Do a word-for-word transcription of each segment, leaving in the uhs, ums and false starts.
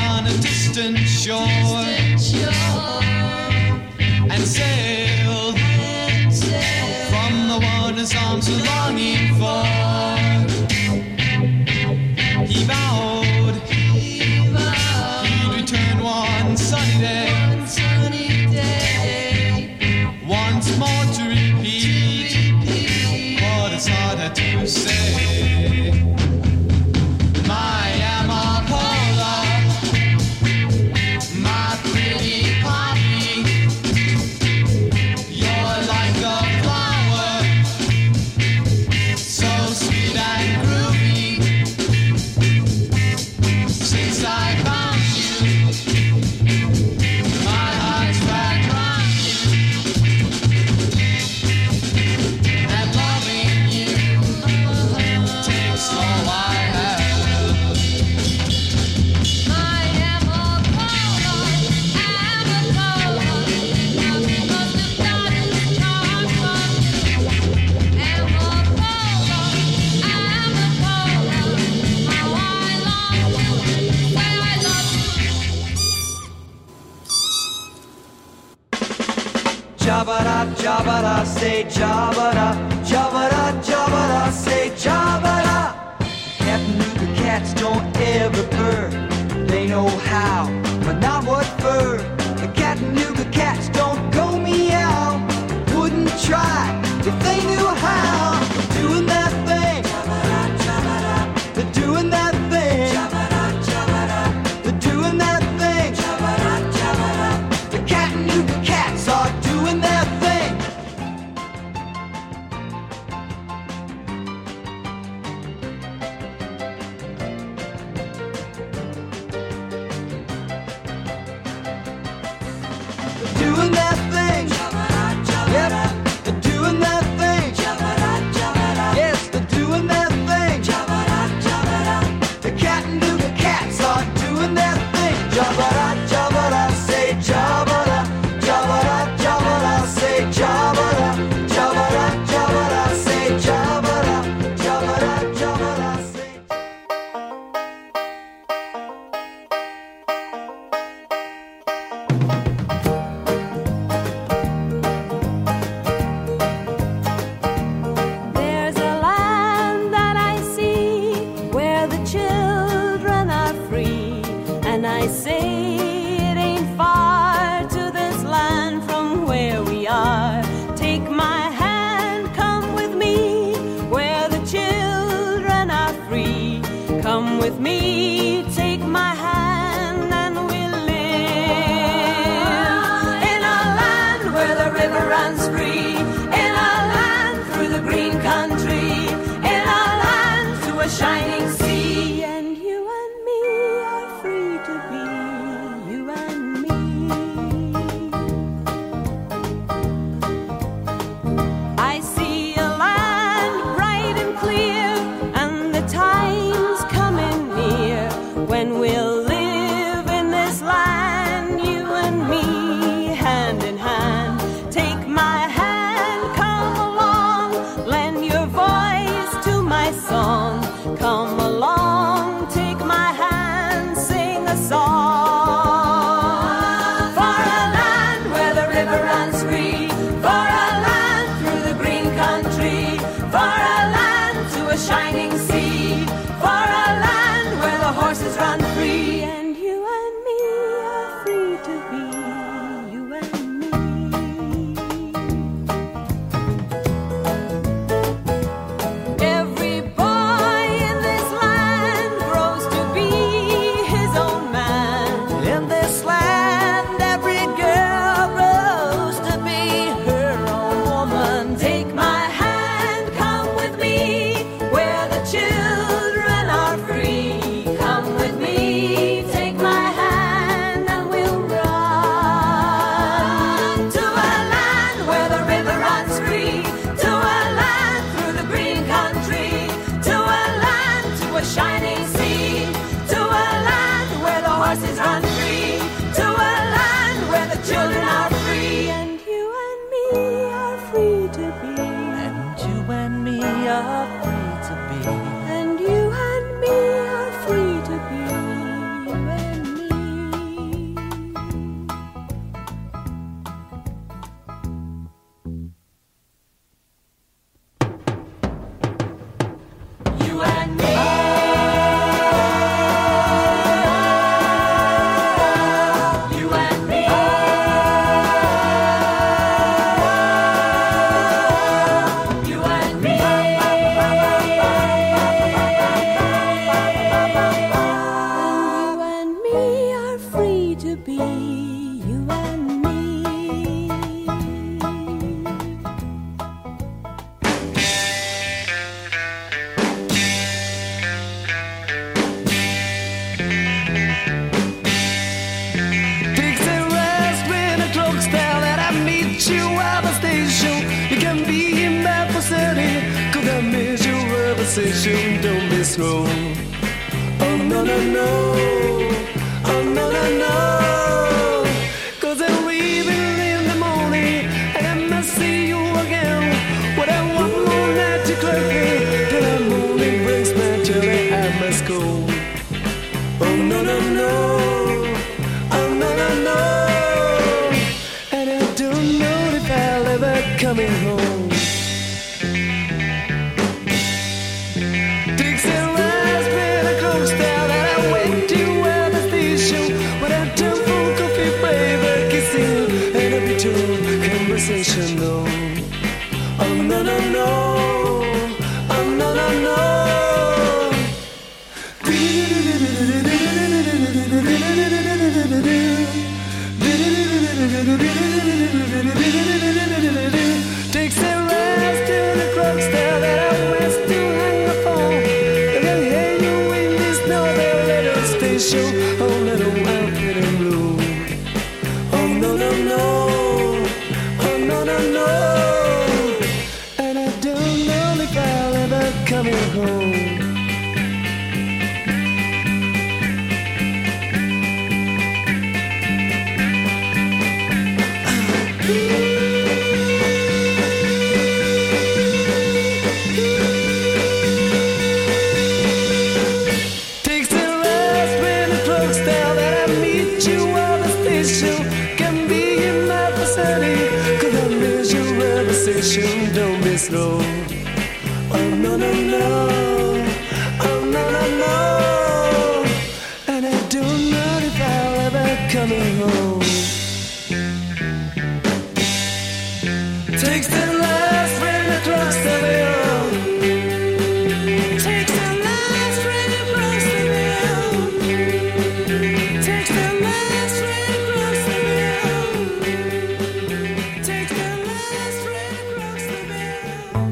on a distant shore, and sail from the one his arms are longing for. He vowed he'd return one sunny day, once more to repeat what his heart had to say. My Amapola, my pretty poppy, you're like a flower, so sweet and groovy. Since I found you, my heart's wrapped around you, and loving you takes all I have. My Amapola, Amapola, must have gotten the charm from you. Amapola, Amapola, how I long to say I love you. Jabba-da, jabba-da, say jabba-da, jabba-da, jabba-da, say jabba-da. Chattanooga cats don't ever purr. They know how, but not what for. The Chattanooga cats don't go meow. Wouldn't try if they knew how. Doing that thing, they're doing that thing, they're doing that thing. The Chattanooga cats are doing their thing. They're doing their thing. Yep, they're doing their thing. Yes, they're doing their thing. The Chattanooga cats are doing their thing. Jabba-da, jabba-da, say jabba-da, jabba-da, jabba-da, say jabba-da, jabba-da, jabba-da, say jabba-da, jabba-da, jabba-da, say. There's a land that I see where the children are free, and I say it ain't far to this land from where we are. Take my hand, come with me where the children are free. Come with me, take my hand, and we'll live in a land where the river runs free, in a land through the green country, in a land to a shining sea. And you and me are free to be you and me. I see a land bright and clear, and the time's coming near when we'll live in this land, you and me, hand in hand. Take my hand, come along, lend your voice to my song. Come along, take my hand, sing a song. For a land where the river runs free, for a land through the green country, for a land to a shining sea, for a land where the horses run free, and you and me are free to be you and me. Every boy in this land grows to be his own man. In this land, every girl grows to be her own woman. Take my hand, come with me where the children are free. Come with me, take my hand, and we'll run to a land where the river runs free, to a land through the green country, to a land to a shining sea, to a land where the horses run free. to be you and me. Dixie rest when the clock's down and I meet you at the station. You can be in Memphis City, cause I miss your conversation. Don't be slow. Oh no no no, oh no no no. Cause I'm leaving in the morning and I must see you again. When I walk on at your clerk, till the morning brings my jelly, I must go. Oh no no no, oh no no no. And I don't know if I'll ever coming home. Dixie rise when the clocks down and I wait to at the station. When I turn for coffee, baby, kissing and a bit of conversation. No, oh no no no, oh no no no. Takes a rest till the clock's down and I wish to hang the phone. And then hear you in this northern little station. Oh, little outfit in blue. Oh, no, no, no. Oh, no, no, no. And I don't know if I'll ever come home. Takes a rest when the clock's down and I meet you on the station. Can be in my vicinity, cause I miss your conversation. Don't be slow. Oh no no no, oh no no no. And I don't know if I'll ever come home. Takes the last when the clock's down. Takes the last when the clock's down. Takes the last when the clock's down. Takes the last when the clock's down.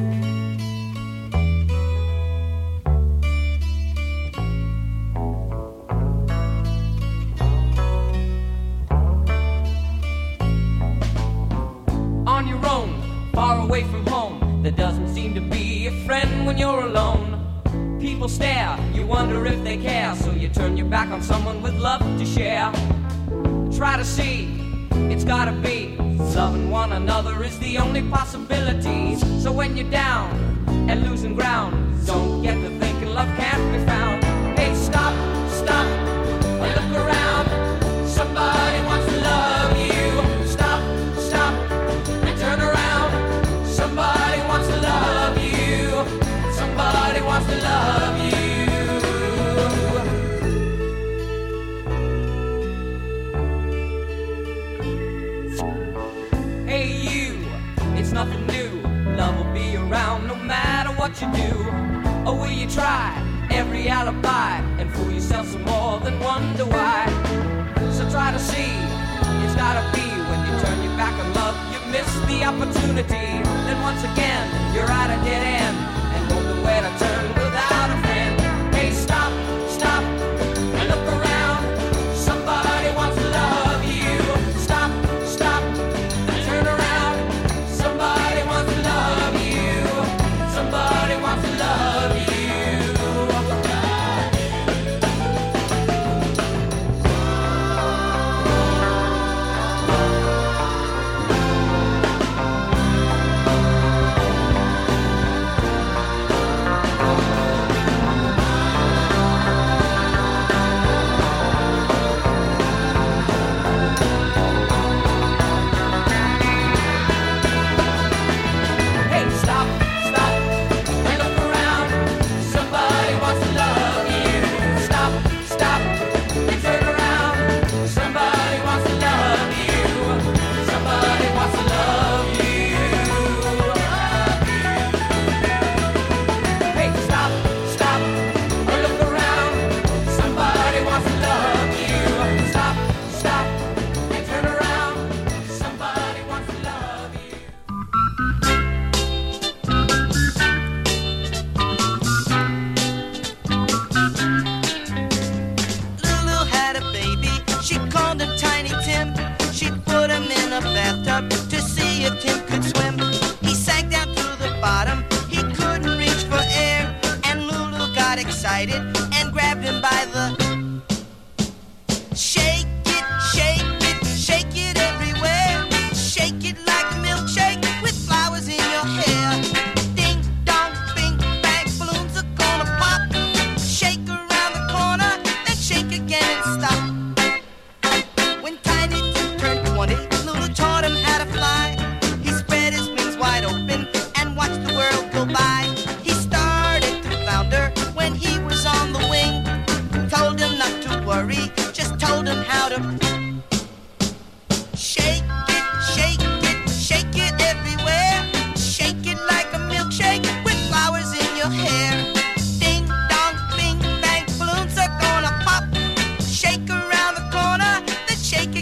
On your own, far away from home. There doesn't seem to be a friend when you're alone. People stare, you wonder if they care, so you turn your back on someone with love to share. Try to see, it's gotta be, loving one another is the only possibility. So when you're down and losing ground, don't get to thinking love can't be found. Hey, stop, stop, and look around. Somebody wants to love you. Stop, stop, and turn around. Somebody wants to love you. Somebody wants to love you. Hey you, it's nothing new. Love will be around no matter what you do. Or will you try every alibi and fool yourself some more than wonder why? So try to see, it's gotta be when you turn your back on love, you miss the opportunity. Then once again, you're at a dead end and wonder where to turn without a friend. Hey, stop, stop, and look around. Somebody wants to love you. Stop, stop, and turn around. Somebody wants to love you. Somebody wants to love you.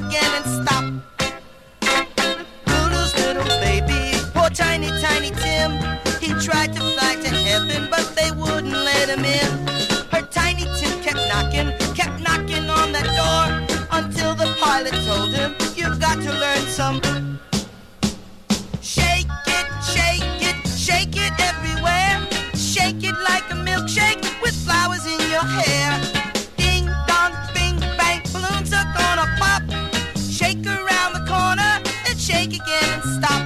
again and stop. Lulu's little baby, poor tiny, tiny Tim. He tried to fly to heaven, but they wouldn't let him in. Her tiny Tim kept knocking, kept knocking on that door, until the pilot told him, you've got to learn some. Shake it, shake it, shake it everywhere. Shake it like a milkshake with flowers in your hair. Ding dong, bing bang, balloons are gonna pop. Shake around the corner and shake again and stop.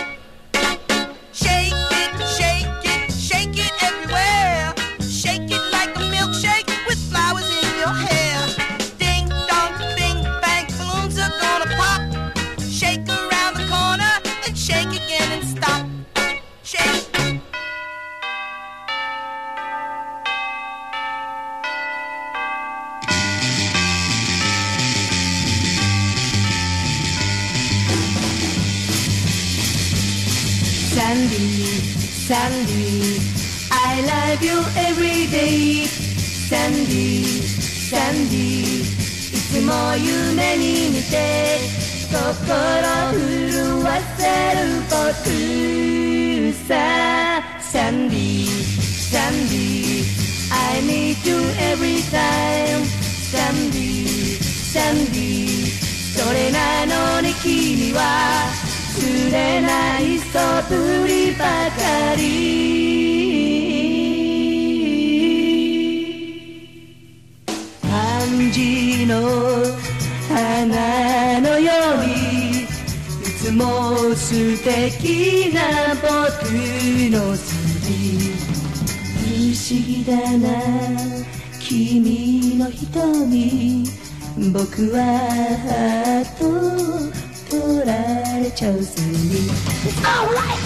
Shake it, shake it, shake it everywhere. Shake it like a milkshake with flowers in your hair. Ding dong, bing bang, balloons are gonna pop. Shake around the corner and shake again and stop. Shake. Sandy, Sandy, I love you every day. Sandy, Sandy, いつも夢に見て心震わせる僕さ。Sandy, Sandy, I need you every time. Sandy, Sandy, それなのに君は釣れない素振りばかり。パンジーの花のようにいつも素敵な僕の瞳。不思議だな君の瞳。僕はハート取られちゃうせいに It's alright!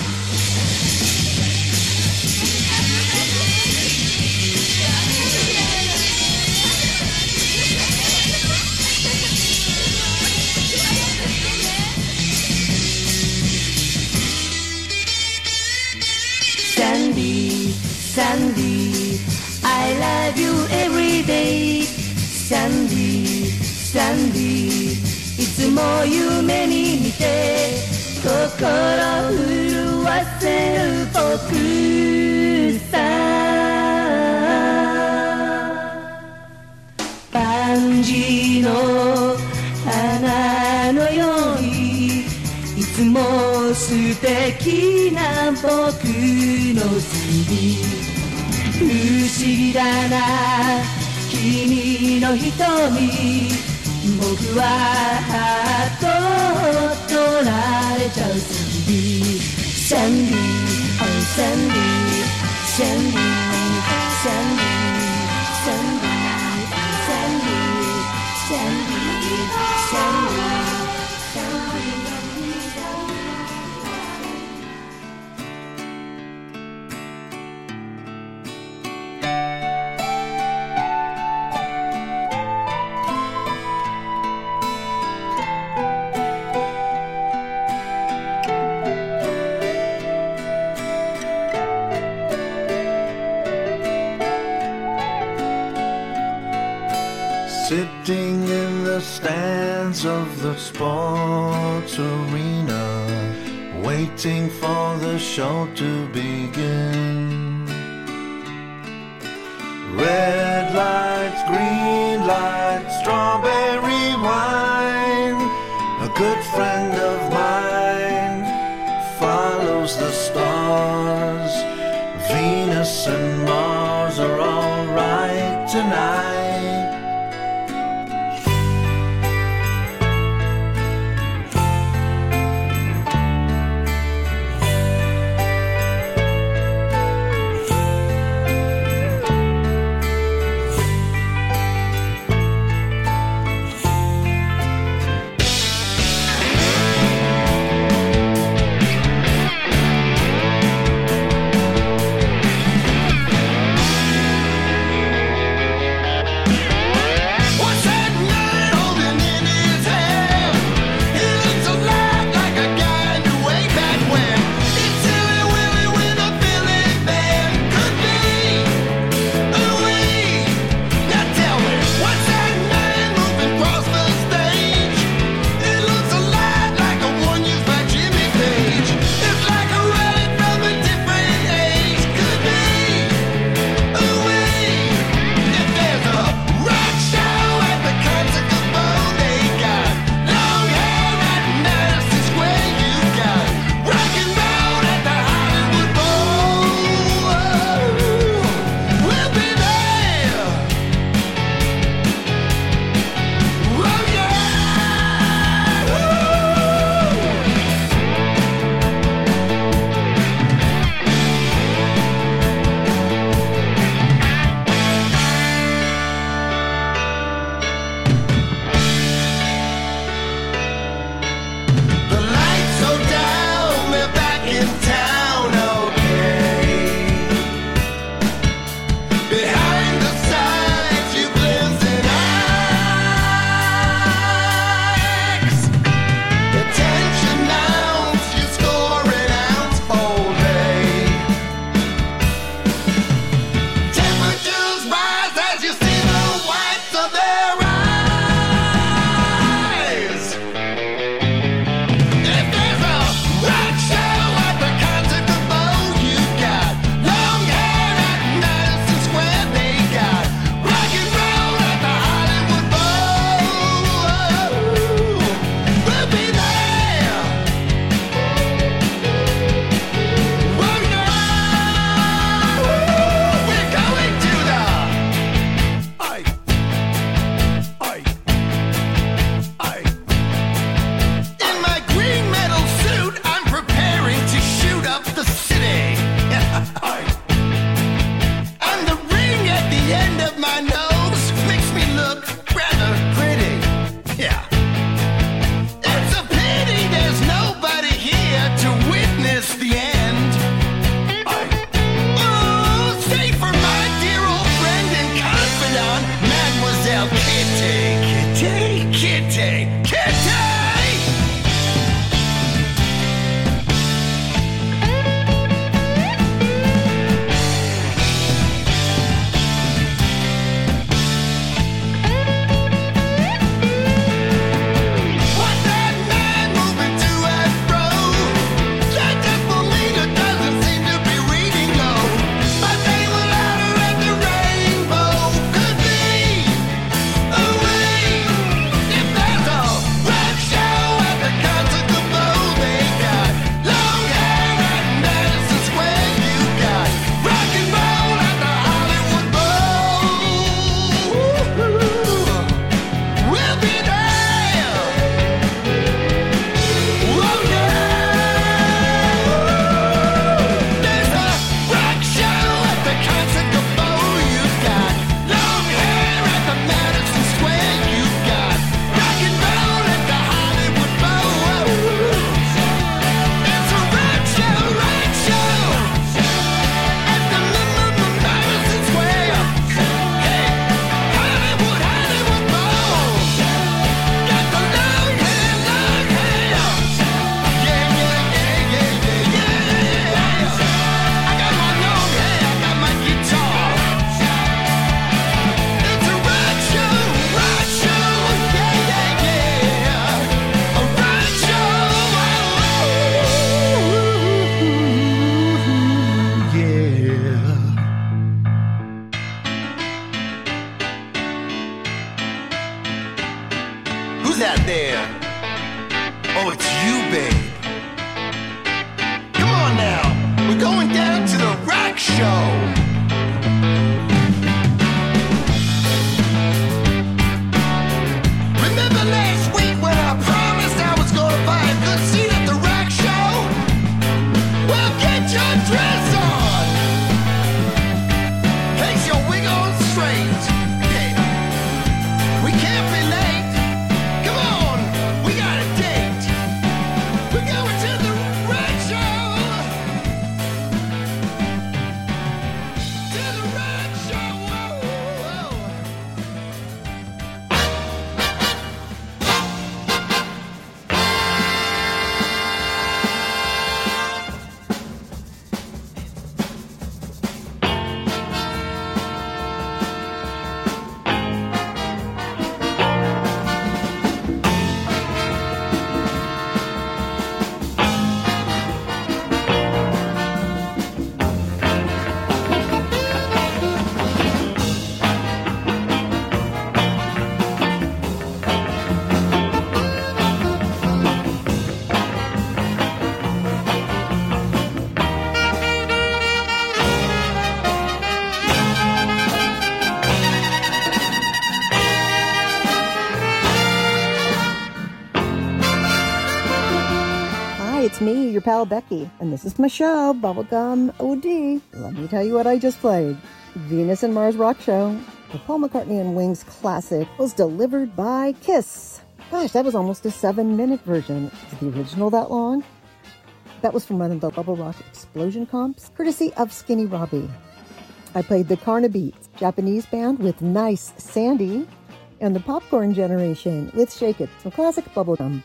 Sandy, Sandy, I love you every day. Sandy, Sandy, いつも夢に見て心震わせる僕さ。パンジーの花のようにいつも素敵な僕の瞳。不思議だな君の瞳。僕はハート取られちゃうサンディーサンディー Oh サンディーサンディーサンディーサンディーサンディーサンディーサンディーサンディーサンディー Sitting in the stands of the sports arena, waiting for the show to begin. Red lights, green lights, strawberry wine. A good friend of mine follows the stars. Venus and Mars are all right tonight. Oh, it's you, babe. Come on now. We're going down to the rock show. Remember last week when I promised I was gonna buy a good seat at the rock show? Well, get your dress on. Place your wig on straight. Yeah. We can't be late. Come on, we got a date. We're going to the rock show. To the rock show. Whoa, whoa. Hi, it's me, your pal Becky, and this is my show, Bubblegum O D. Let me tell you what I just played. Venus and Mars Rock Show, the Paul McCartney and Wings classic, was delivered by Kiss. Gosh, that was almost a seven-minute version. Is the original that long? That was from one of the Bubble Rock Explosion comps, courtesy of Skinny Robbie. I played the Carnabeats, Japanese band with Nice Sandy, and the Popcorn Generation with Shake It, some classic bubblegum.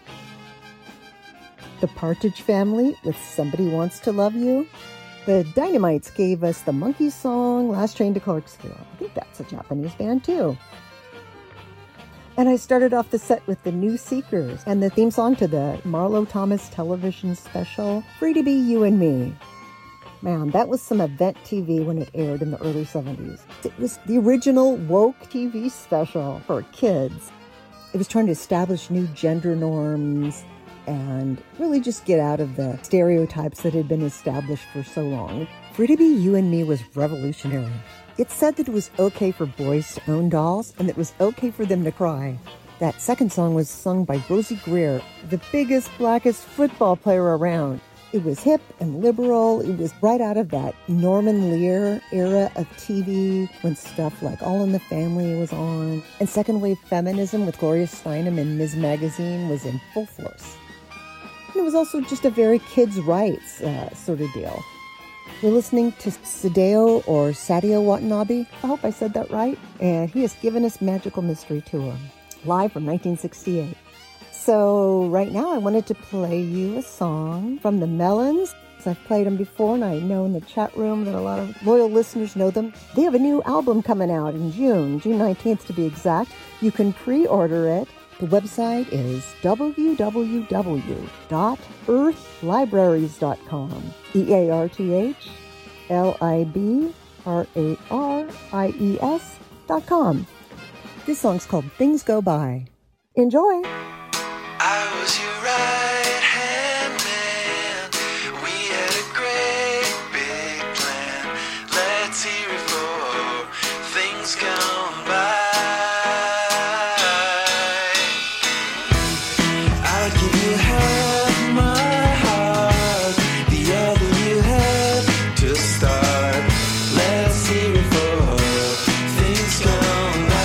The Partridge Family with Somebody Wants to Love You. The Dynamites gave us the Monkees song, Last Train to Clarksville. I think that's a Japanese band too. And I started off the set with the New Seekers and the theme song to the Marlo Thomas television special, Free to Be You and Me. Man, that was some event T V when it aired in the early seventies. It was the original woke T V special for kids. It was trying to establish new gender norms and really just get out of the stereotypes that had been established for so long. Free to Be You and Me was revolutionary. It said that it was okay for boys to own dolls and that it was okay for them to cry. That second song was sung by Rosie Greer, the biggest, blackest football player around. It was hip and liberal. It was right out of that Norman Lear era of T V when stuff like All in the Family was on. And second wave feminism with Gloria Steinem and Miz Magazine was in full force. And it was also just a very kids' rights uh, sort of deal. We're listening to Sadeo or Sadio Watanabe. I hope I said that right. And he has given us Magical Mystery Tour, live from nineteen sixty-eight. So right now I wanted to play you a song from the Melons. I've played them before, and I know in the chat room that a lot of loyal listeners know them. They have a new album coming out in June, June nineteenth to be exact. You can pre-order it. The website is w w w dot earth libraries dot com. E A R T H L I B R A R I E S dot com. This song's called Things Go By. Enjoy! I was your right-hand man. We had a great big plan. Let's hear it for things gone by. I'll give you half my heart, the other you have to start. Let's hear it for things gone by.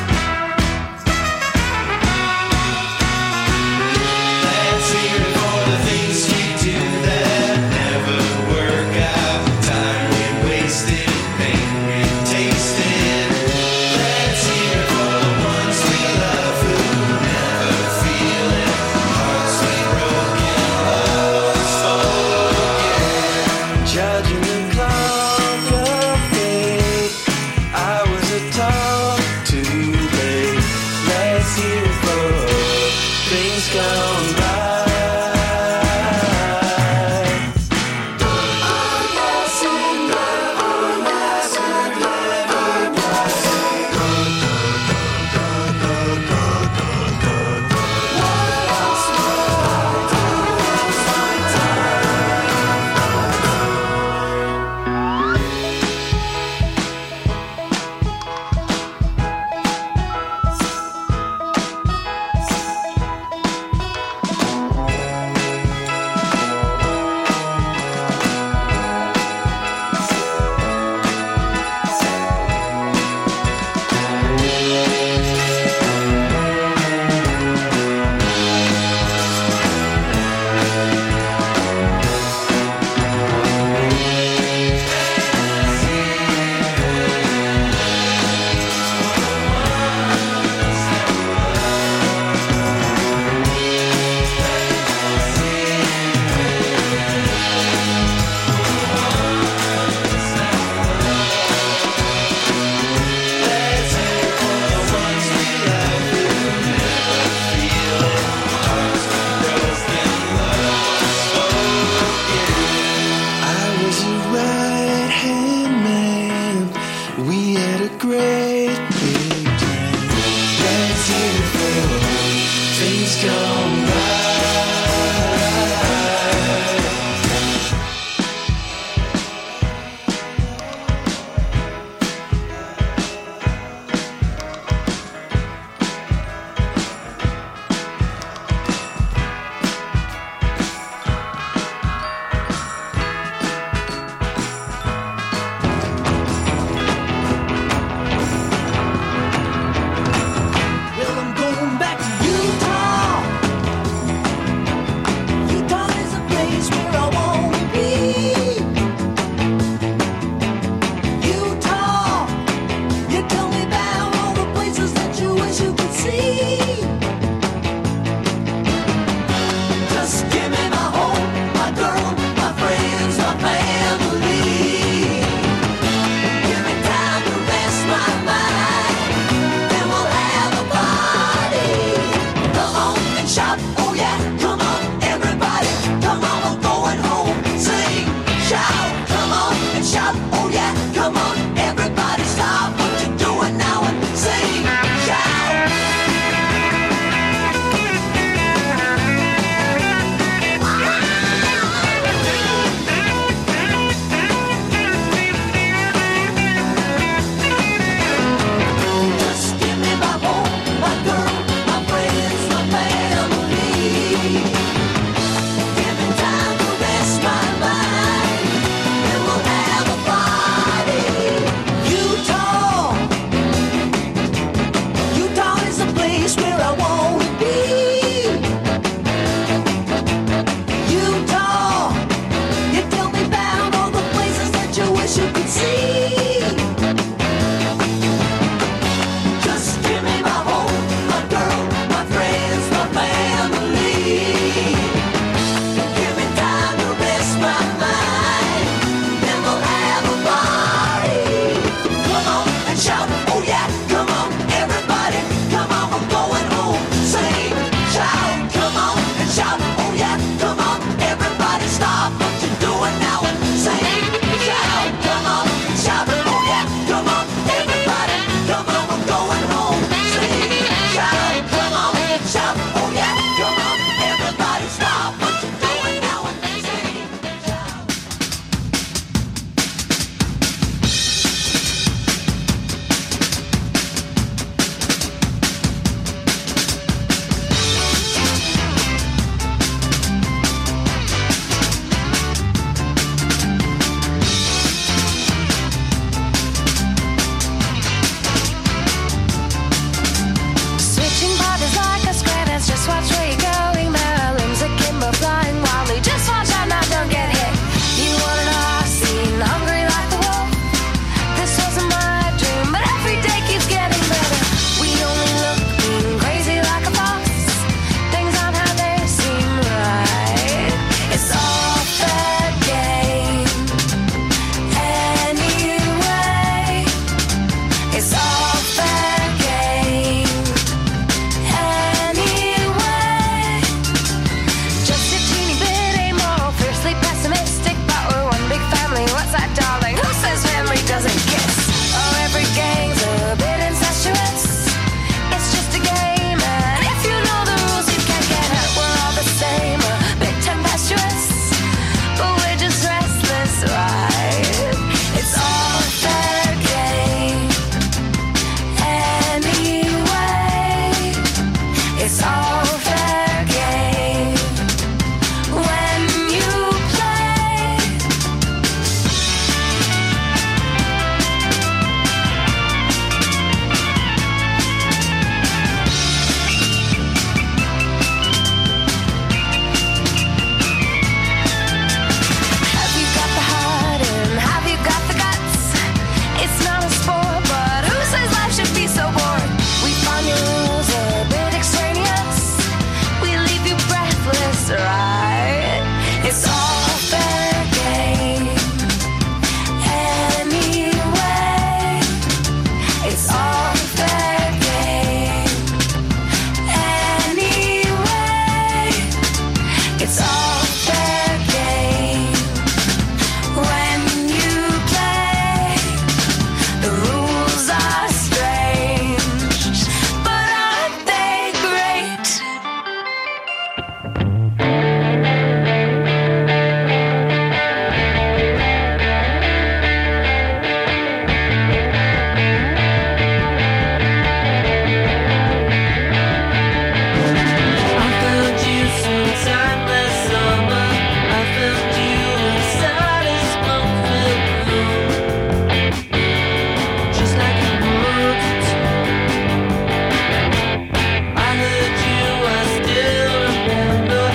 Let's hear it for yeah, come on, everybody, come on, we're going home. Sing, shout, come on and shout. Oh yeah, come on, everybody, stop what you're doing now and sing, shout. Just give me my home, my girl, my friends, my family. Give me time to rest my mind, and we'll have a party. Utah, Utah is the place where I wanna be. Utah, you tell me about all the places that you wish you could see. Just give me my home, my girl, my friends, my family. Give me time to rest my mind, then we'll have a party. Come on and shout, oh yeah, come on, everybody, come on, we're going home. Sing, shout, come on and shout, oh yeah, come on, everybody, stop what you're doing now and sing, shout, come on and shout, oh yeah, come on, everybody, come on, we're going home. Sing, shout, come on and shout, oh yeah, come on, everybody, stop what you're doing now and sing, shout. Switching bodies like a square dance, just watch where you're going. Limbs akimbo, flying wildly, just watch out now, don't get hit. You wanna know I've seen, hungry like the wolf. This wasn't my dream, but every day keeps getting better. We only look mean, crazy like a fox. Things aren't how they seem, right? It's all fair game. Anyway, it's all fair game. Anyway, just a teeny bit amoral, fiercely pessimistic, but we're one big family. What's that, darling? Who says family doesn't kiss? Oh, every gang's a bit incestuous. It's just a game, and if you know the rules, you can't get hurt. We're all the same, a bit tempestuous, but we're just restless, right? It's all fair game. Anyway, it's all fair game when you play. Have you got the heart and have you got the guts? It's not a sport, but who says life should be so boring? We find your rules a bit extraneous. We leave you breathless, right? It's all fair game. Anyway, it's all fair game. Anyway, it's all fair game when you play. The rules are strange, but aren't they great? I found you sometime last summer. I found you inside a smoke-filled room, just like you wanted to. I heard you, I still remember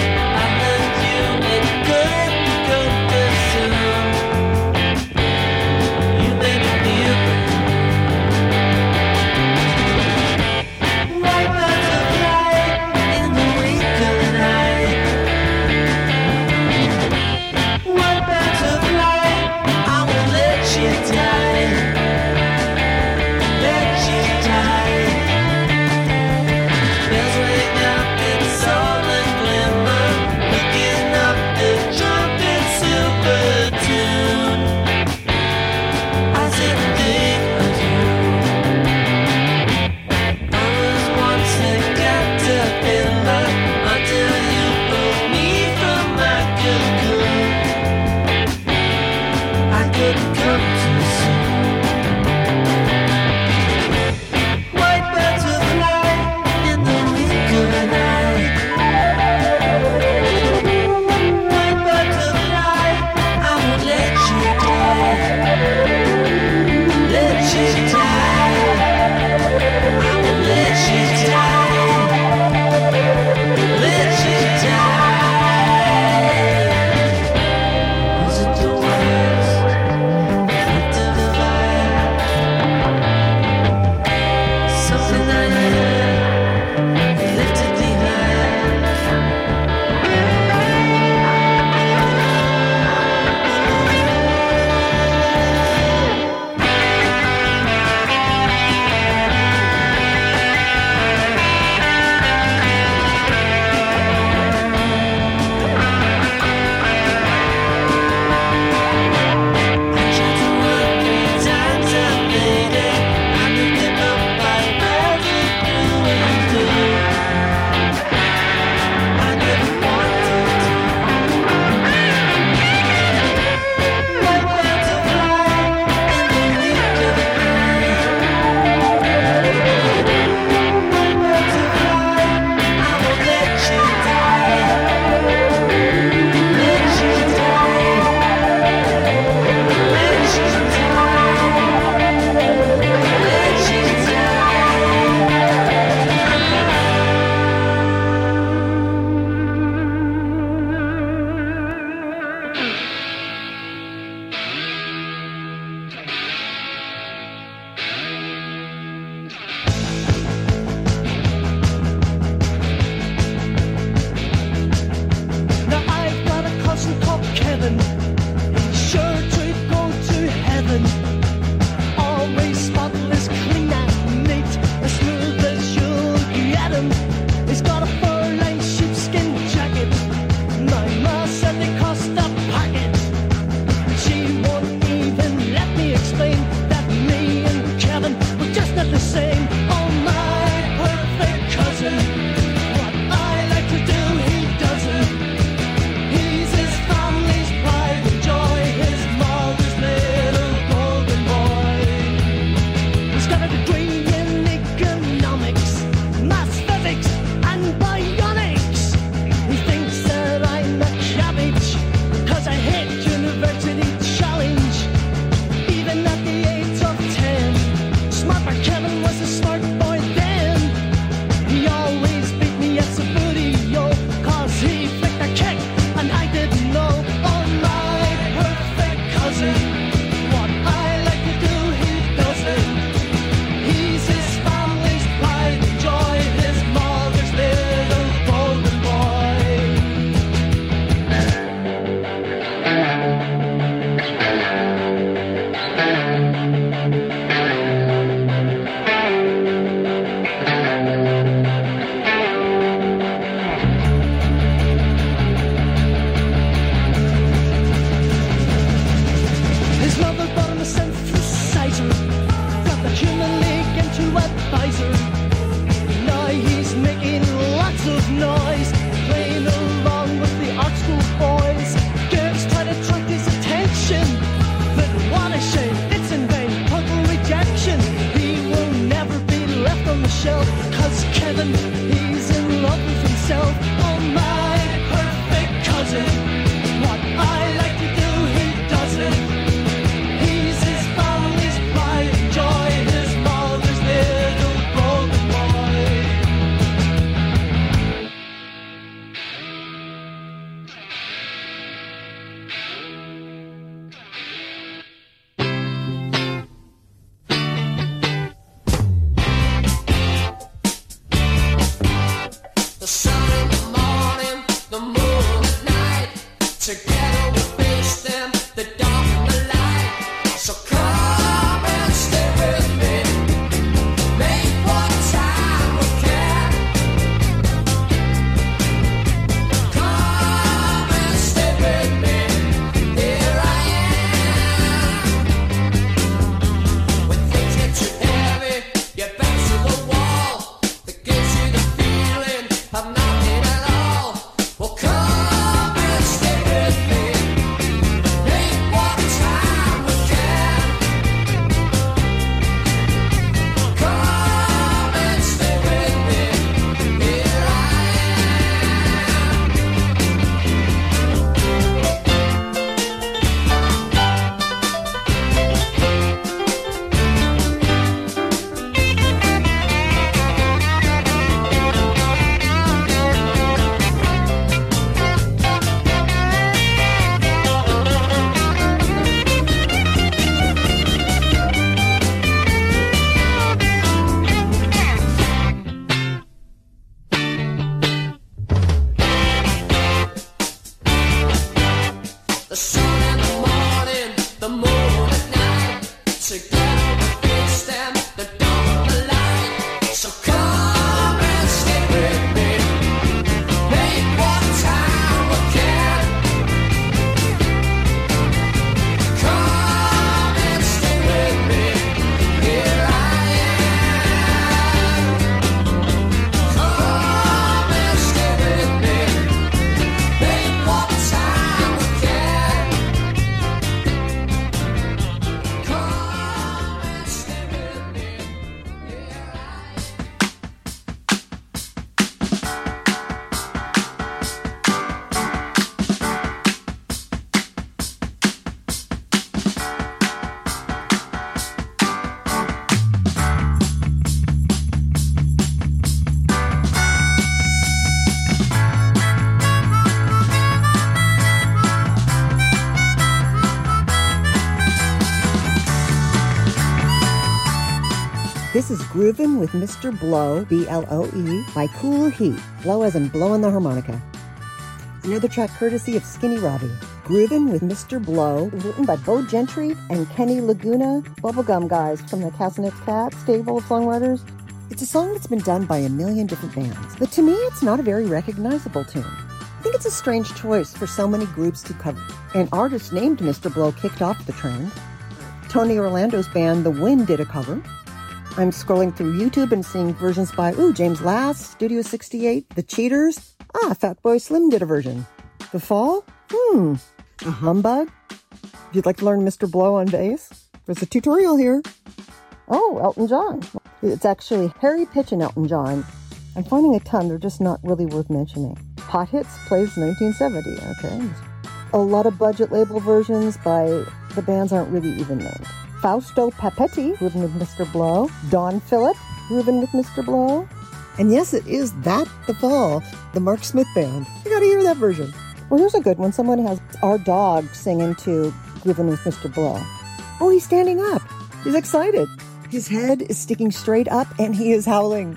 This is Groovin' with Mister Blow, B L O E, by Cool Heat. Blow as in blowing the harmonica. Another track courtesy of Skinny Robbie. Groovin' with Mister Blow, written by Bo Gentry and Kenny Laguna, bubblegum guys from the Casanets Cat stable of songwriters. It's a song that's been done by a million different bands, but to me it's not a very recognizable tune. I think it's a strange choice for so many groups to cover. An artist named Mister Blow kicked off the trend. Tony Orlando's band The Wind did a cover. I'm scrolling through YouTube and seeing versions by, ooh, James Last, Studio sixty-eight, The Cheaters. Ah, Fatboy Slim did a version. The Fall? Hmm. A Humbug? If you'd like to learn Mister Blow on bass, there's a tutorial here. Oh, Elton John. It's actually Harry Pitch and Elton John. I'm finding a ton, they're just not really worth mentioning. Hot Hits plays nineteen seventy, okay. A lot of budget label versions by the bands aren't really even named. Fausto Papetti, grooving with Mister Blow. Don Phillip, grooving with Mister Blow. And yes, it is That The Fall, the Mark Smith Band. You gotta hear that version. Well, here's a good one. Someone has our dog singing to Groovin' with Mister Blow. Oh, he's standing up. He's excited. His head is sticking straight up and he is howling.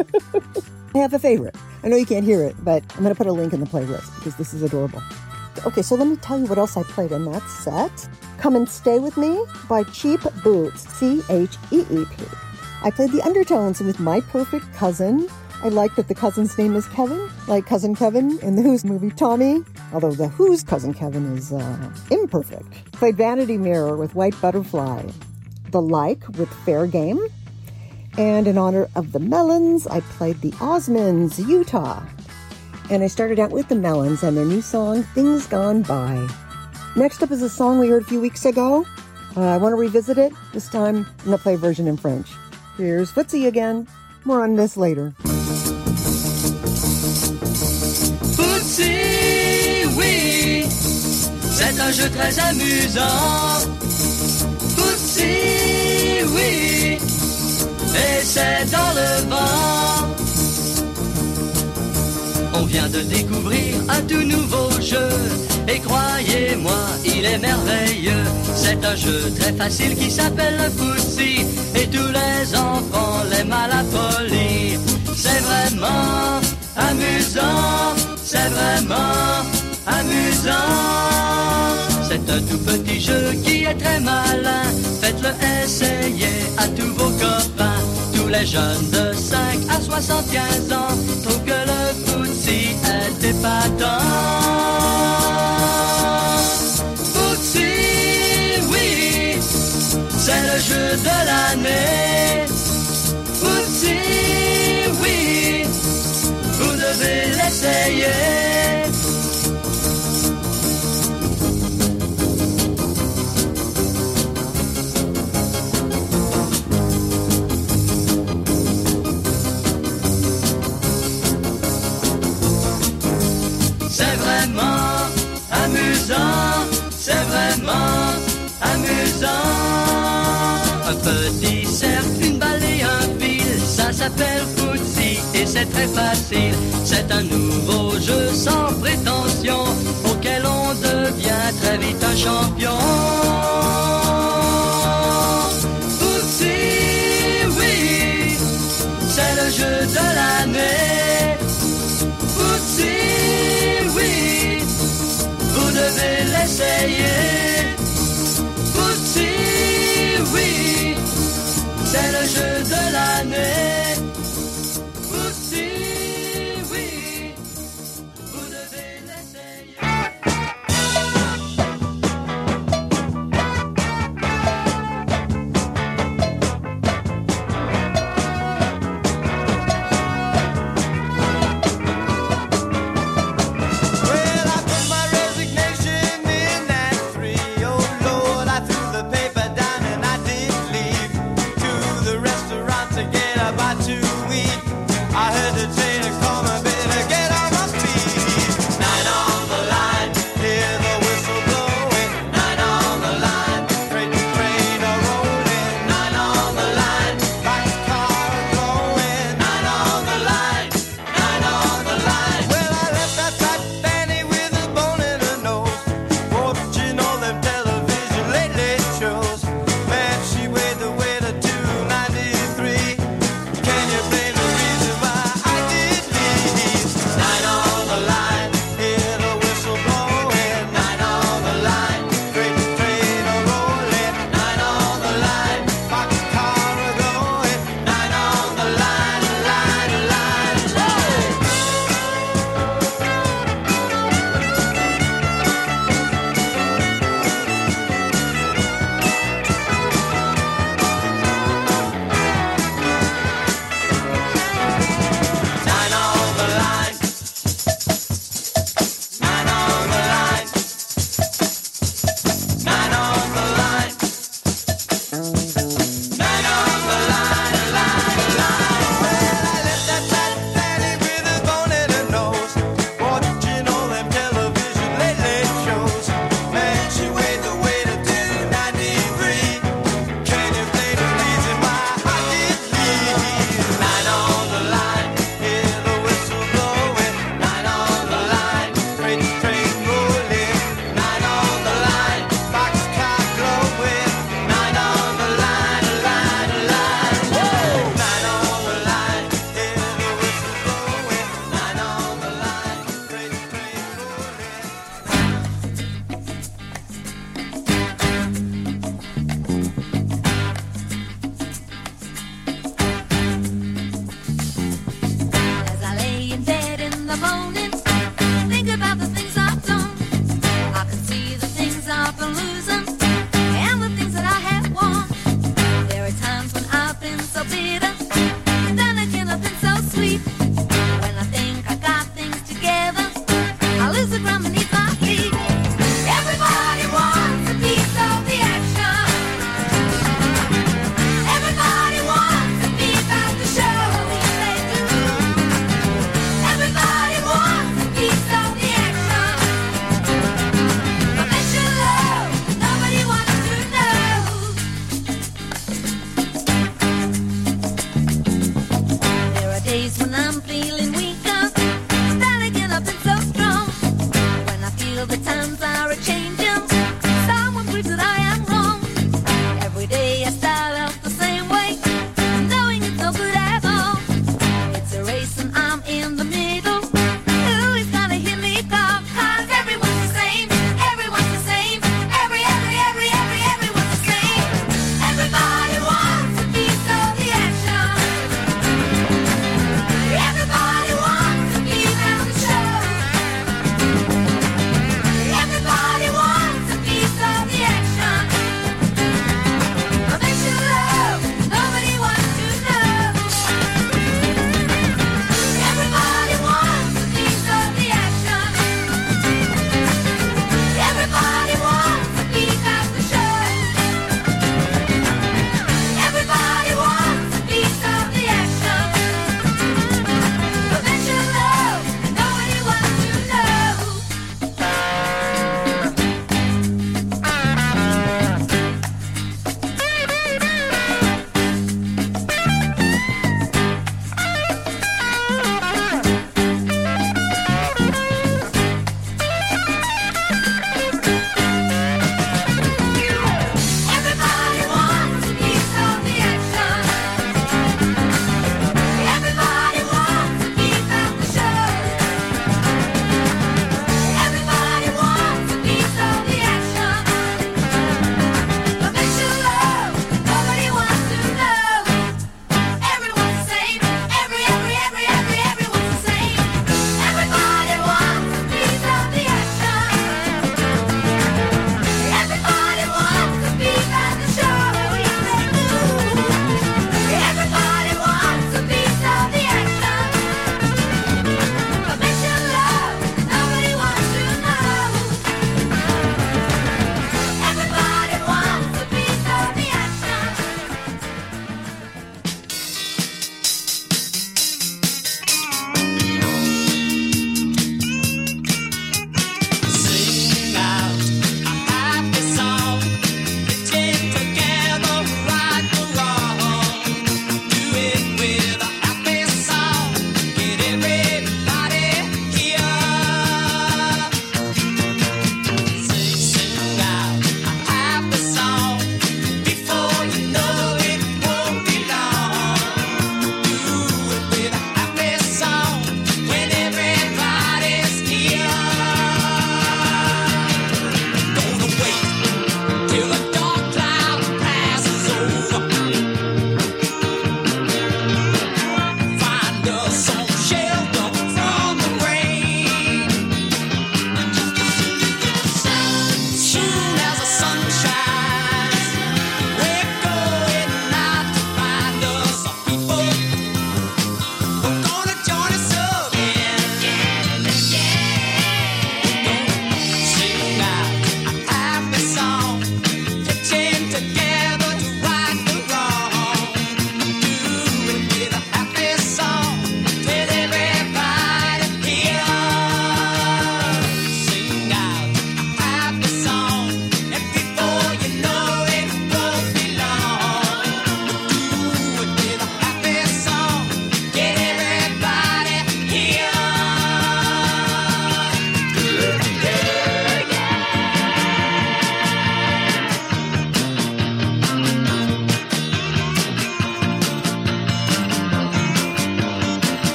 I have a favorite. I know you can't hear it, but I'm going to put a link in the playlist because this is adorable. Okay, so let me tell you what else I played in that set. Come and Stay With Me by Cheap Boots, C H E E P. I played the undertones with My Perfect Cousin. I like that the cousin's name is Kevin, like Cousin Kevin in the Who's movie Tommy, although the Who's Cousin Kevin is uh, imperfect. Played Vanity Mirror with White Butterfly. The Like with Fair Game. And in honor of the Melons, I played the Osmonds, Utah. And I started out with the Melons and their new song, Things Gone By. Next up is a song we heard a few weeks ago. Uh, I want to revisit it. This time, I'm going to play a version in French. Here's Footsie again. More on this later. Footsie, oui, c'est un jeu très amusant. Footsie, oui, et c'est dans le vent. On vient de découvrir un tout nouveau jeu. Et croyez-moi, il est merveilleux. C'est un jeu très facile qui s'appelle le Footsie. Et tous les enfants l'aiment à la folie. C'est vraiment amusant. C'est vraiment amusant. C'est un tout petit jeu qui est très malin. Faites-le essayer à tous vos copains. Tous les jeunes de cinq à soixante-quinze ans trouvent que le Footsie est épatant. Footsie, oui, c'est le jeu de l'année. Footsie, oui, vous devez l'essayer. C'est vraiment amusant, c'est vraiment amusant. Un petit cercle, une balle et un fil, ça s'appelle Footsie et c'est très facile. C'est un nouveau jeu sans prétention, auquel on devient très vite un champion. Footsie, oui, c'est le jeu de l'année. Footsie, oui, vous devez l'essayer. Footsie, oui, c'est le jeu de l'année. Footsie, oui, vous devez l'essayer. the times are a-changing. Someone proves that I am wrong. Every day I start out the same way, knowing it's no good at all. It's a race and I'm in the middle. Who is gonna hear me talk? 'Cause everyone's the same, everyone's the same. Every, every, every, every, everyone's the same. Everybody wants a piece of the action. Everybody wants to be on the show.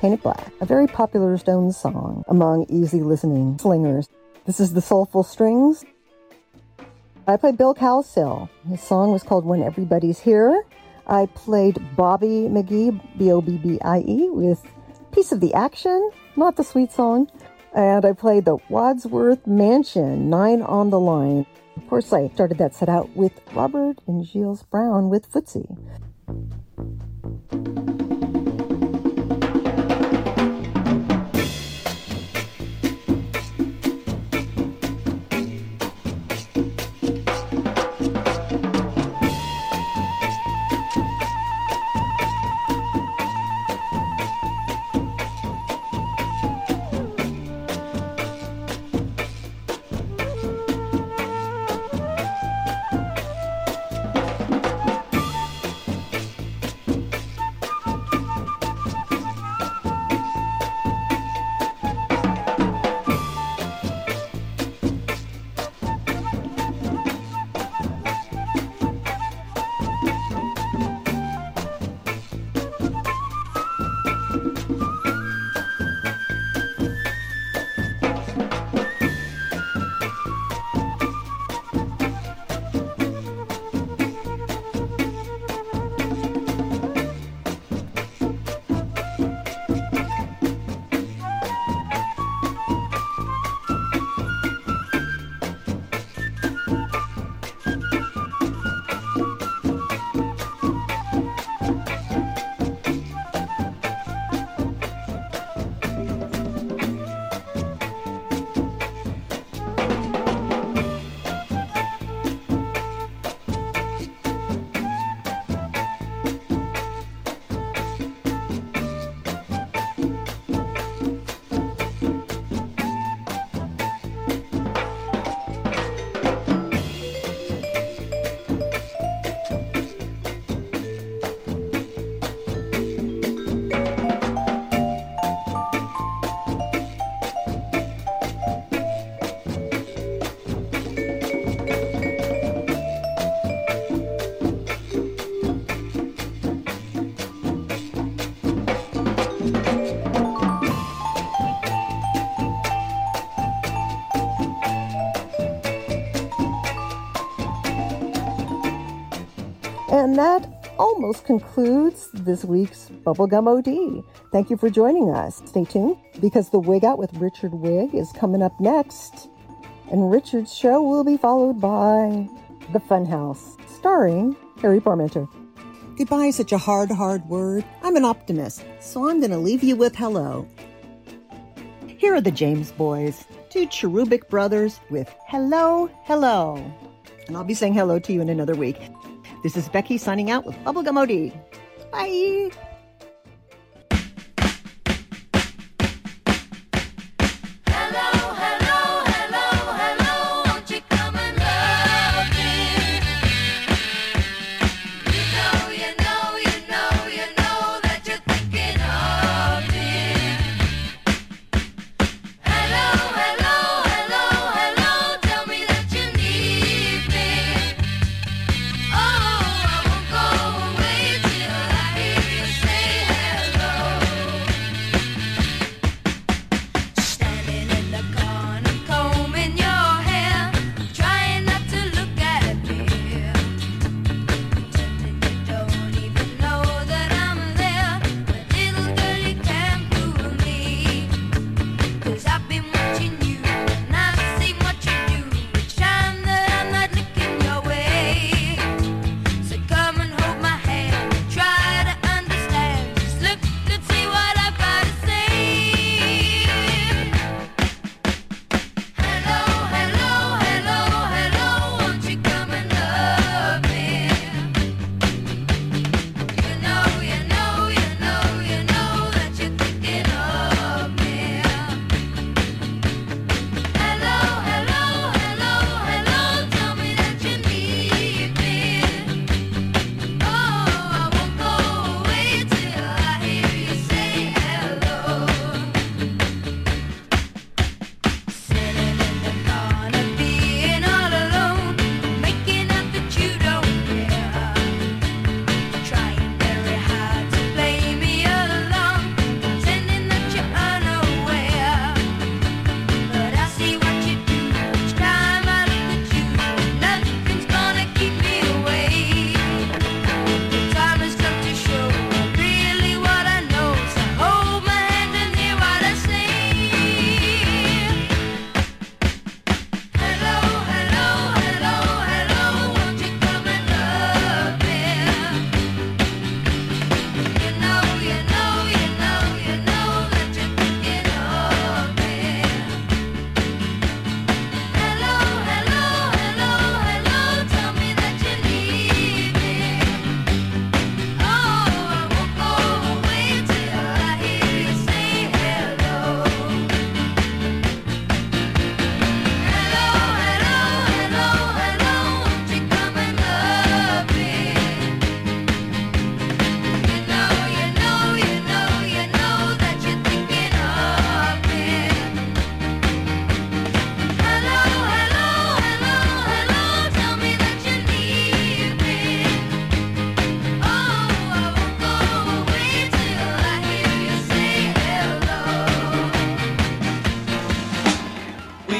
Paint It Black, a very popular Stones song among easy-listening slingers. This is the Soulful Strings. I played Bill Cowsill. His song was called When Everybody's Here. I played Bobby McGee, B O B B I E, with Piece of the Action, not the sweet song. And I played the Wadsworth Mansion, Nine on the Line. Of course, I started that set out with Robert and Gilles Brown with Footsie. And that almost concludes this week's Bubblegum O D. Thank you for joining us. Stay tuned, because the Wig Out with Richard Wig is coming up next. And Richard's show will be followed by The Funhouse, starring Harry Parmenter. Goodbye is such a hard, hard word. I'm an optimist, so I'm going to leave you with hello. Here are the James Boys, two cherubic brothers with Hello, Hello. And I'll be saying hello to you in another week. This is Becky signing out with Bubblegum O D. Bye! Say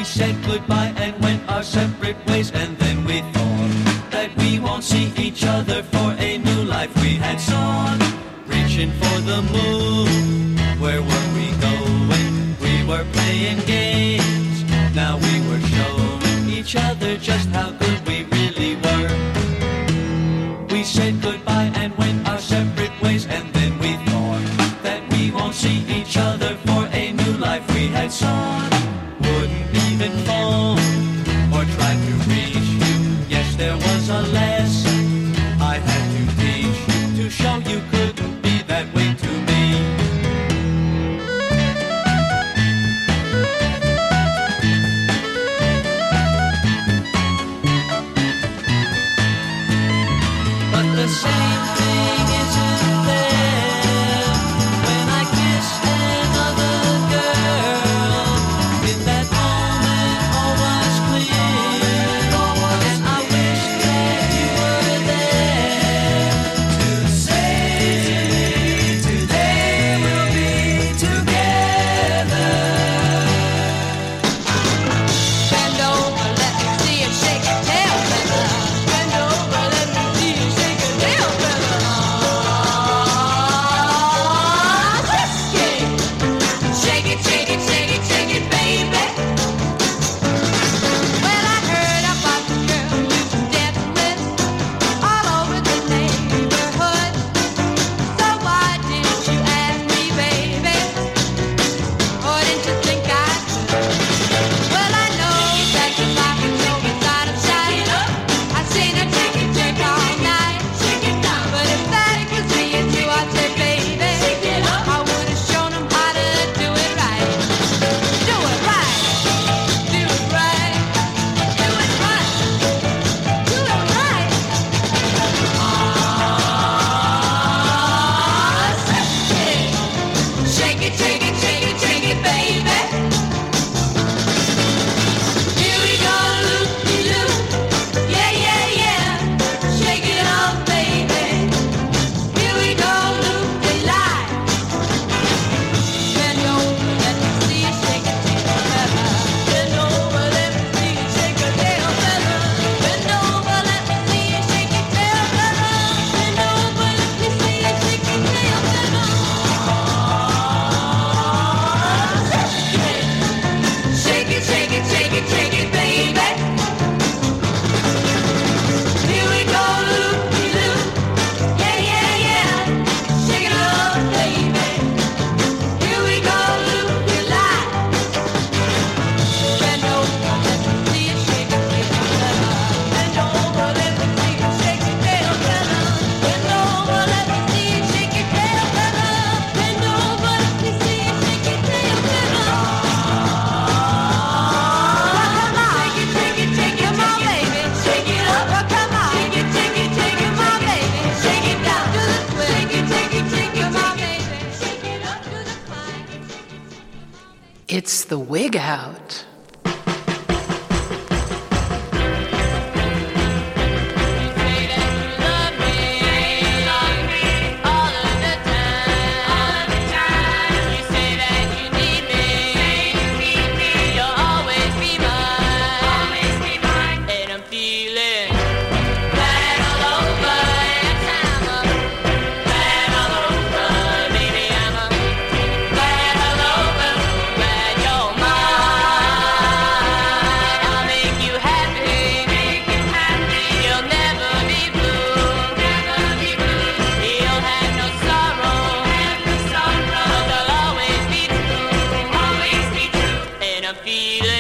We said goodbye and went our separate ways, and then we thought that we won't see each other for a new life we had sought. Reaching for the moon, where were we going? We were playing games, now we were showing each other just how good we really were. We said goodbye and went our separate ways, and then we thought that we won't see each other for a new life we had sought. Wouldn't even phone or try to reach you. Yes, there was a lesson I had to teach you to show you couldn't be that way to me. But the same thing isn't there when I kiss another girl. In that moment, all was clear. And I wish that you were there to say to me, today we'll be together. Bend over, let me see you shake your tail feather. Bend over, let me see you shake your tail feather. Shake it, shake it, shake it, shake it, baby. Well, I heard about the girl you danced with all over the neighborhood. So why didn't you ask me, baby? Or didn't you think I could? Well, I know that you like it so it's out of sight. I've seen her take it, take all night. But if that was me and you, I'd say, baby, I would have shown them how to do it right. Do it right. Do it right. Do it right. Do it right. Shake it, shake it, shake it, shake it, baby. Here we go, loop-de-loop. Yeah, yeah, yeah. Shake it off, baby. Here we go, loop-de-lie. Bend over, let me see you shake your tail feather. Bend over, let me see you shake your tail feather. Bend over, let me see you shake your tail feather. Bend over, let me see you shake your tail feather. Shake it, shake it, shake it, shake it, baby. Here we go, loop-de-loop. Yeah, yeah, yeah. Shake it off, baby. Here we go, loop-de-lie. Bend over, let me see you shake your tail feather. Bend over, let me see you shake your tail feather. Bend over, let me see you shake your tail feather. Bend over, let me see you shake your tail feather. Come on, shake it, shake it, shake it, come on, baby, shake it up. Come on, shake it, shake it, shake it, come on, baby, shake it down to the swing. Shake it, shake it, shake it, come on, baby, shake it up to the climb. It's the Wig Out. Feeling